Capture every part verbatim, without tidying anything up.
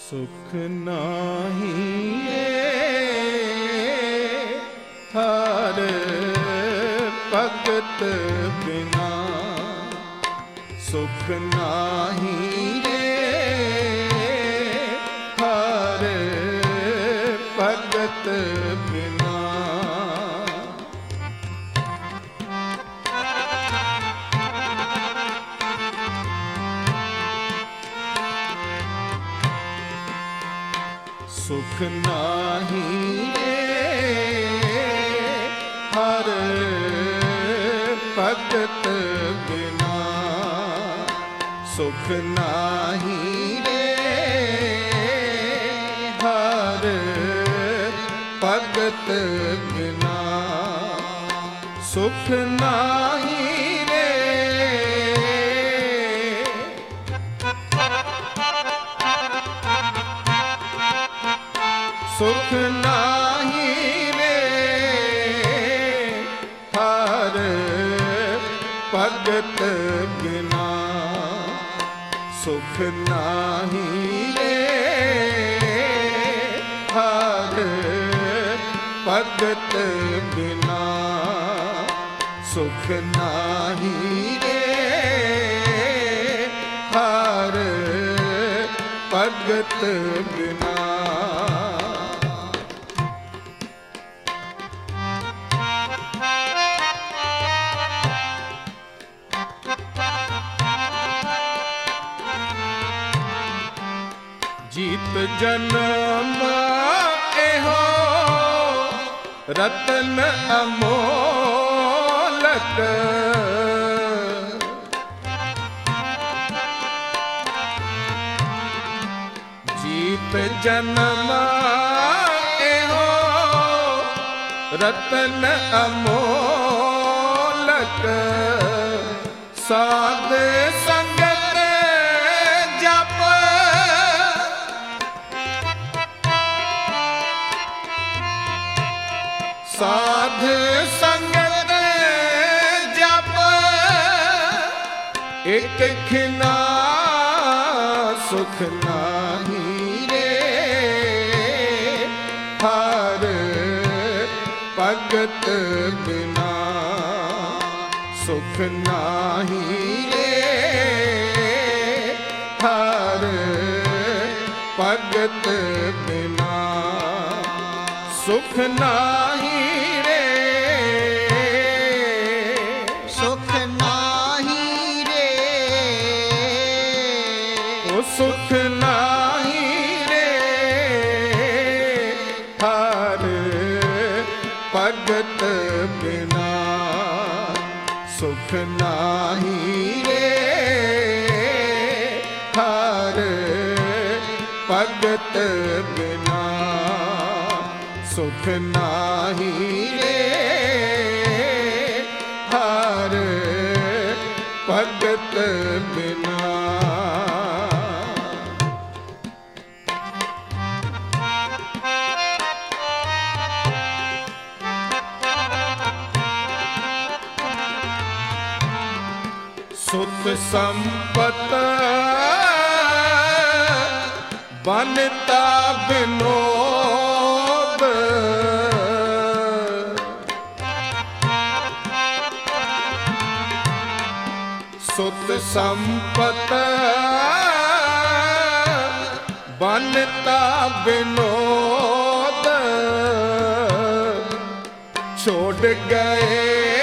सुख नाही हर भगत बिना, सुख नाही हर भगत बिना। सुख नाही हर भगत बिना, सुख नाही हर भगत बिना, सुख नाही सुख नाही रे हर भगत बिना, सुख नाही रे हर भगत बिना, सुख नाही रे हर भगत बिना। जीत जन्म एहो रतन अमोलक, जीत जन्म एहो रतन अमोलक, साध संगत जप साध संगत जप, एक खिना सुख नाही रे हर भगत बिना, सुख नाही रे हर भगत बिना, सुख नाही सुख नाही रे हर भगत बिना, सुख नाही रे हर भगत बिना, सुख नाही रे हर भगत बिना। सुख संपत बनता विनोद, सुख संपत बनता विनोद, छोड़ गए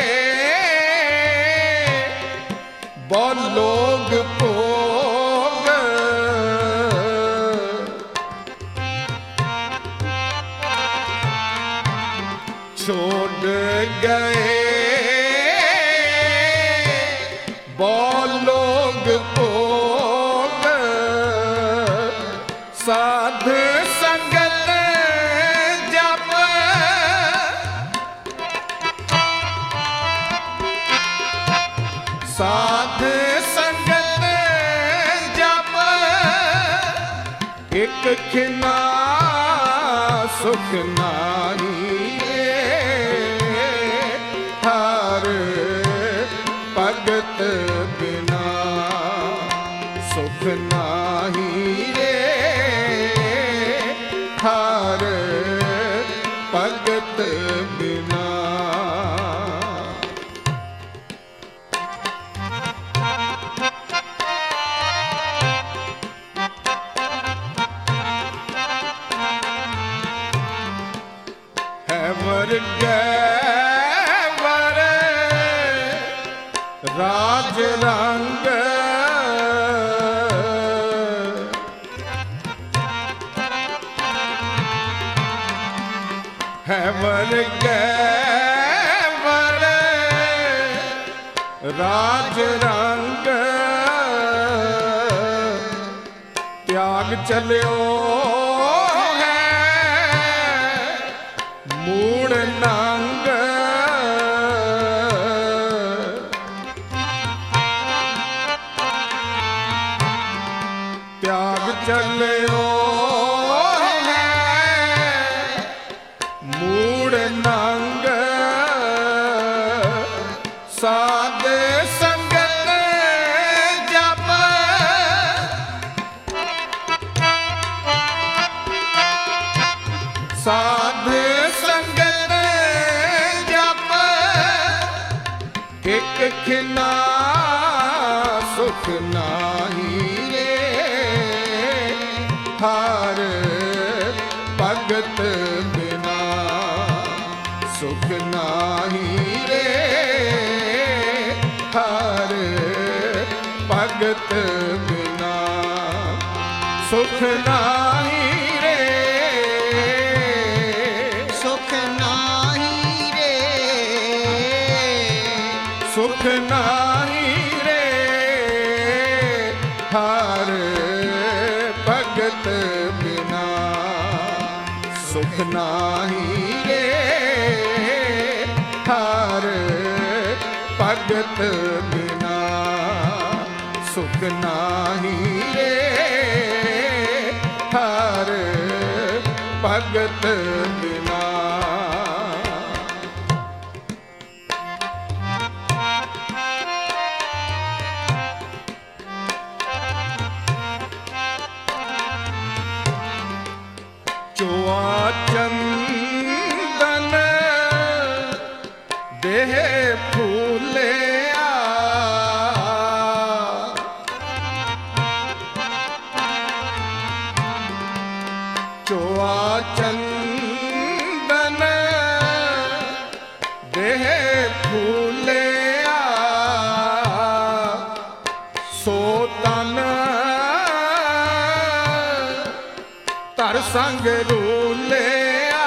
बहुत लोग भोग, छोड़ गए बहुत लोग भोग, साध संगत जप साध संगत जप, एक खिना सुख नाही हर भगत बिना, सुख नाही रे ਹਾਰ ਭਗਤ ਬਿਨਾ। ਹੈ ਵਰਗੈ ਵਰ ਰਾਜ ਰੰਗ, ਹੈ ਵਰਗੈ ਵਰ ਰਾਜ ਰੰਗ, ਤਿਆਗ ਚਲਿਓ ਮੂੜ ਨੰਗ, ਤਿਆਗ ਚੱਲਿਓ ਹੈ ਮੂੜ ਨੰਗ, ਸਾਧ ਸੰਗਤ ਜਪ, ਸਾਧ ਸੰਗਤ ਜਪ, ਇਕ ਖਿਨਾ ਸੁਖ ਨਾਹੀ ਰੇ, ਹਾਰ ਭਗਤ ਬਿਨਾ ਸੁਖ ਨਾਹੀ ਰੇ, ਹਾਰ ਭਗਤ ਬਿਨਾ ਸੁਖ ਨਾਹੀ ਰੇ, ਸੁਖ ਨਾਹੀ ਰੇ, ਸੁਖ ਨਾਹੀ ਰੇ, ਹਾਰ ਭਗਤ ਬਿਨਾ ਸੁਖ ਨਾਹੀ ਰੇ, ਹਾਰ ਭਗਤ ਬਿਨਾ ਸੁਖ ਨਾਹੀ ਰੇ, ਹਾਰ ਭਗਤ ਬਿਨਾ। ਚੋਆ ਚੰਦਨ ਦੇਹ ਫੂਲਿਆ, ਚੋਆ ਚੰਦਨ ਦੇਹ ਫੂਲਿਆ, ਸੋ ਤਨ ਧਰ ਸੰਗ ਰੂਲਿਆ,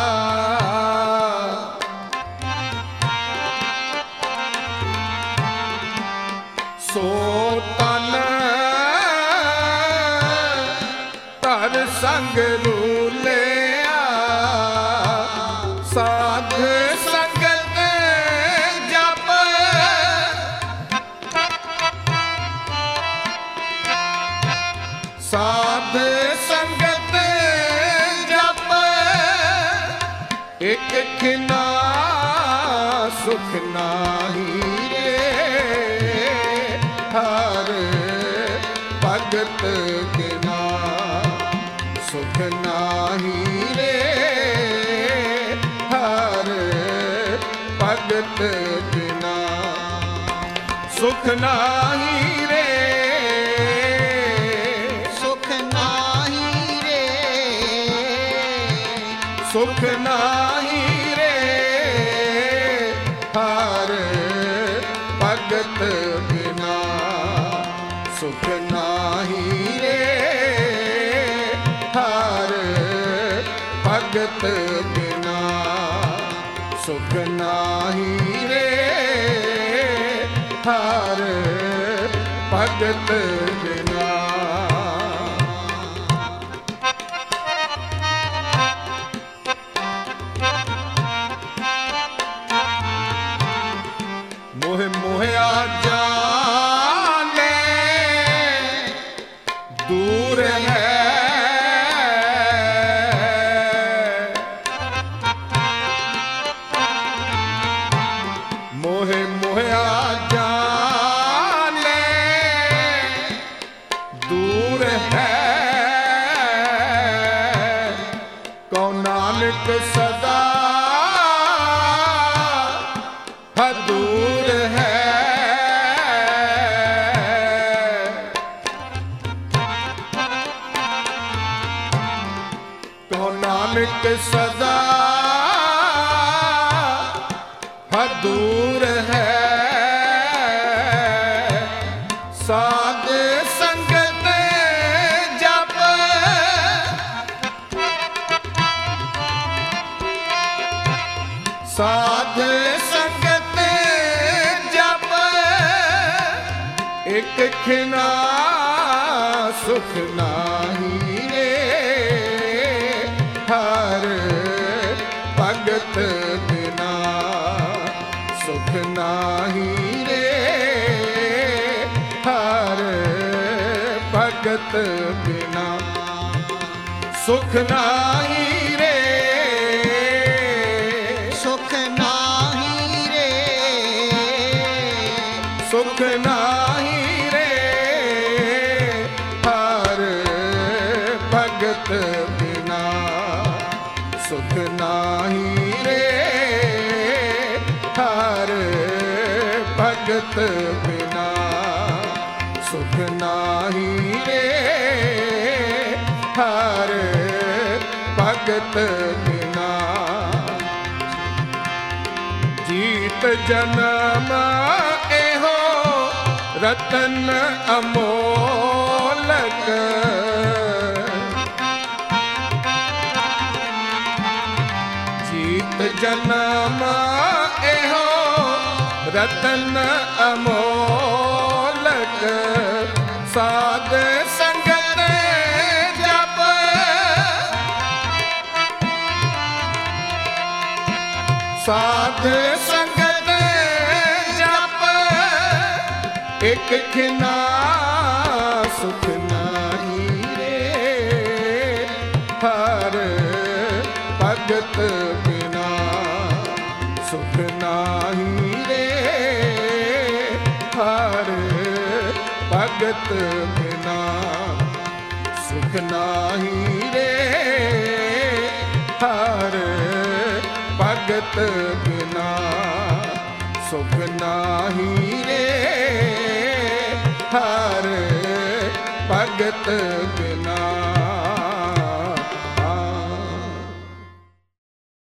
ਸੋ ਤਨ ਧਰ ਸੰਗ ਰੂਲਿਆ, ਸਾਧ ਸੰਗਤ ਜਪ, ਸਾਧ ਸੰਗਤ ਜਪ, ਇਕ ਖਿਨਾ ਸੁਖ ਨਾਹੀ ਰੇ, ਹਾਰ ਭਗਤ ਬਿਨਾ ਸੁਖ ਨਾਹੀ ਰੇ, ਹਾਰ ਭਗਤ ਬਿਨਾ ਸੁਖ ਨਾਹੀ ਰੇ, ਸੁਖ ਨਾਹੀ ਰੇ, ਸੁਖ ਨਾਹੀ ਰੇ, ਹਾਰ ਭਗਤ ਬਿਨਾ ਸੁਖ ਨਾਹੀ ਰੇ, ਹਾਰ ਭਗਤ ਬਿਨਾ ਸੁਖ ਨਾਹੀ ਰੇ, ਹਾਰ ਭਗਤ ਬਿਨਾ। ਮੋਹ ਮੋਹਿਆ ਜਾਣੇ ਦੂਰ ਹੈ, ਮੋਹ ਮੋਹਿਆ ਜਾਣੇ ਨਾਨਕ ਸਦਾ ਹਦੂਰ ਹੈ। ਕਹੋ ਨਾਨਕ ਸਦਾ ਹਦੂਰ ਹੈ। ਸਾਧ ਸੰਗਤ ਜਪ ਸਾਧ ਸੰਗਤ ਜਪ ਇਕ ਖਿਨਾ ਸੁਖ ਨਾਹੀ ਰੇ। ਹਰ ਭਗਤ ਬਿਨਾ ਸੁਖ ਨਾਹੀ ਰੇ। ਹਰ ਭਗਤ ਬਿਨਾ ਸੁਖ ਨਾਹੀ ਰੇ। ਸੁਖ ਨਾਹੀ ਰੇ। ਸੁਖ ਨਾਹੀ ਰੇ। ਹਰ ਭਗਤ ਬਿਨਾ ਸੁਖ ਨਾਹੀ ਰੇ। ਹਰ ਭਗਤ ਬਿਨਾ ਸੁਖ ਨਾਹੀ ਰੇ। ਹਰ ਭਗਤ ਬਿਨਾ ਜੀਤ ਜਨਮ ਇਹੋ ਰਤਨ ਅਮੋਲਕ। ਜੀਤ ਜਨਮ ਇਹੋ ਰਤਨ ਅਮੋਲਕ। ਸਾਧ ਸੰਗਤ ਜਪ ਸਾਧ ਸੰਗਤ ਜਪ ਇਕ ਖਿਨਾ ਸੁਖ ਨਾਹੀ ਰੇ। ਹਰ ਭਗਤ ਬਿਨਾ ਸੁਖ ਨਾਹੀ ਰੇ। ਹਰ ਭਗਤ ਬਿਨਾ ਸੁਖ ਨਾਹੀ ਰੇ। ਹਰ ਭਗਤ ਬਿਨਾ ਸੁਖ ਨਾਹੀ ਰੇ। ਹਰ ਭਗਤ ਬਿਨਾ